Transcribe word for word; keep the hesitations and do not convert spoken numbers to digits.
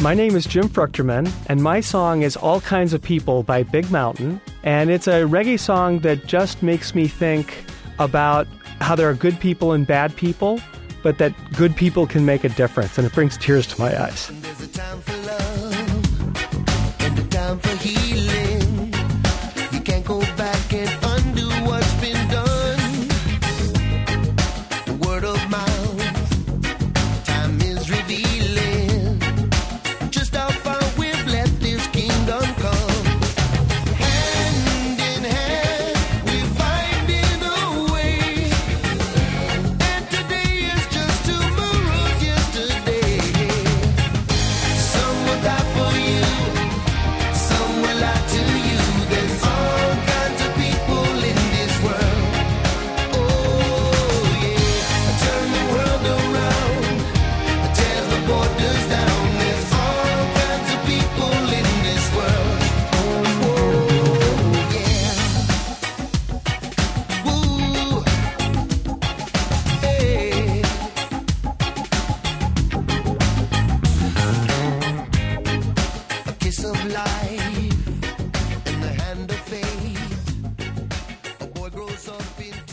My name is Jim Fruchterman, and my song is All Kinds of People by Big Mountain. And it's a reggae song that just makes me think about how there are good people and bad people, but that good people can make a difference, and it brings tears to my eyes. There's a time for love and a time for healing. You can't go back and undo what's been done. The word of mouth, time is revealing just how far we've let this kingdom come. Hand in hand, we're finding a way. And today is just tomorrow's yesterday. Some will die for you, some will lie to you. There's all kinds of people in this world. Oh yeah, turn the world around, tear the borders down. There's all kinds of people in this world. Oh yeah. Ooh. Hey. A kiss of life in the hand of fate. A boy grows up in